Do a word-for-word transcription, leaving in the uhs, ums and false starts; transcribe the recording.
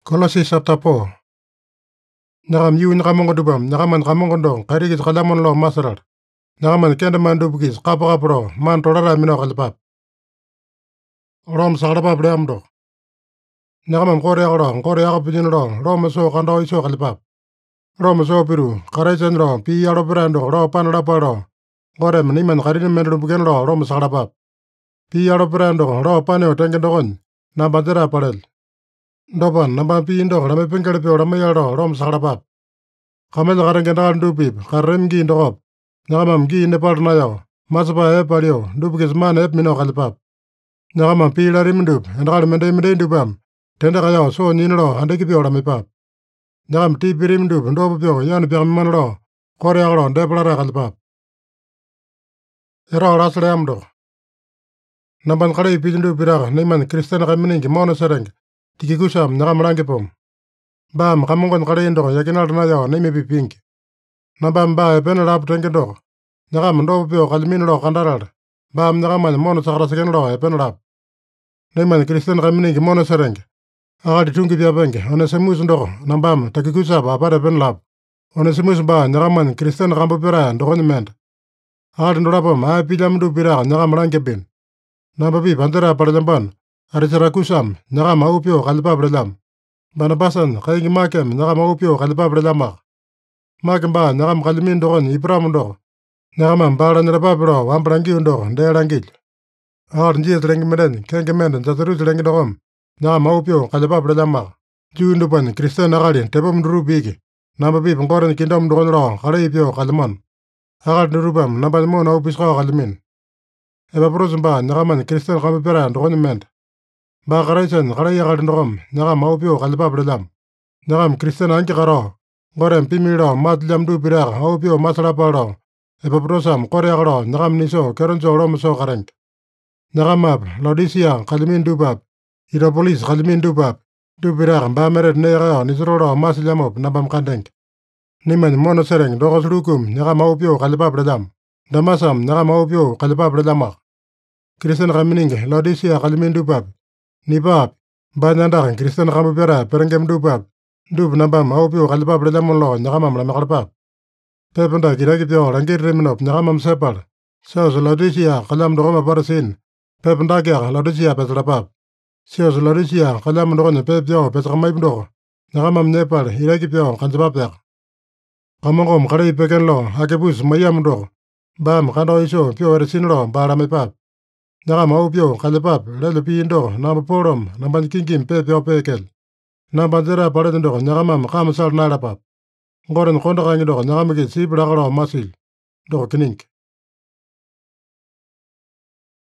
Colossians chapter four. Nakam yu nakamongo dubam, nakaman kamongo dong, karigis kalamon lo masarar. Nakaman kendaman dubugis, kapa kapro, man torara mino kalipap. Rom sagrapap deamdo. Nakaman kore agro, kore agapujin ro, rom so kando iso kalipap. Rom so piru, karaisan ro, pi aro brando, ro panarapa ro. Kore maniman karin mendu bugen ro, rom sagrapap. Pi aro brando, ro paneo tengendogon, nabandera parel. Dopan namba pi indo rame pengkele pio rame yaro rom sagrapap. Kamel garang kendakan dupip, karem gi indokop. Nakamam gi nepal nayo, masapa e palio, dupikis man ep mino kalipap. Nakamam pi lari mendup, endakal mende mende dupam. Tenda kayo so ninro andeki pio rame pap. Nakam ti piri mendup, ndopo pio yan pio manro, kore agro depalara kalipap. Ero rasle amdo. Namban kare pijindu piraga, neman kristen kaminingi mono sereng. Tiki kusam nakam rangipom. Bam kamongon kare indo yakinal nayo nemi pipink. Nabam ba pen rap tengendo. Nakam ndo pio kalmin ro kandarar. Bam nakaman mono sakra seken ro pen rap. Neman kristen kaminingi mono sereng. Agadi tungi pia benge onesimus ndo nambam taki kusab apare pen lap. Onesimus ba nakaman kristen kambu pira ndokoni ment. Agadi ndorapom a pijam ndu pira nakam rangipin. Nababi bandera parajamban. Arisara kusam, naga maupio kalipap relam. Banabasan, kaingi makem, naga maupio kalipap relamak. Makem ba, naga kalimin doon, ipram do. Naga mambara nirapapro, wamperangi undo, ndeerangil. Agar njit rengi meden, kengi menden, tatarus rengi doon. Naga maupio kalipap relamak. Juundupan, kristen agali, tepom nuru bigi. Nababi pangkoren kindom doon ro, kalaipio kaliman. Agar nurupam, nabadmo na upisko kalimin. Eba prosumba, naga man kristen kamipera, doon ment. Ba karaisan karai agar ndogam naga maupio kalipap relam. Nagam kristen anki karo. Gorem pimiro matliam du piraga maupio masarapa ro. Eba prosam kore agro nagam niso keronso romoso kareng. Nagamap Laodicea kalimin dubab. Hierapolis kalimin dubab. Du piraga ba meret nega nisroro masliamop nabam kandeng. Niman mono sereng dogos rukum naga maupio kalipap relam. Damasam naga maupio kalipap relamak. Kristen kamining Laodicea kalimin dubab. Nipap, banyandakan kristen kamu pera perengkem dupap. Dup nambam maupio kalipap relamon lo nyakamam lamakarpap. Pependa kiraki pio rangir reminop nyakamam separ. Sios Laodicea kalam dogoma parasin. Pependa kia Laodicea petrapap. Sios Laodicea kalam dogone pepio petramaip dogo. Nyakamam nepal iraki pio kanjapapyak. Kamongom kare peken lo hakepus mayam dogo. Bam kando iso pio eresin lo baramipap. Naga maupio kalipap lele piindo nama porom namban kingkim pe pio pekel. Namban zera paredendo nagamam kamasal narapap. Ngoren konda kangido nagamike sibra masil. Doko kinink.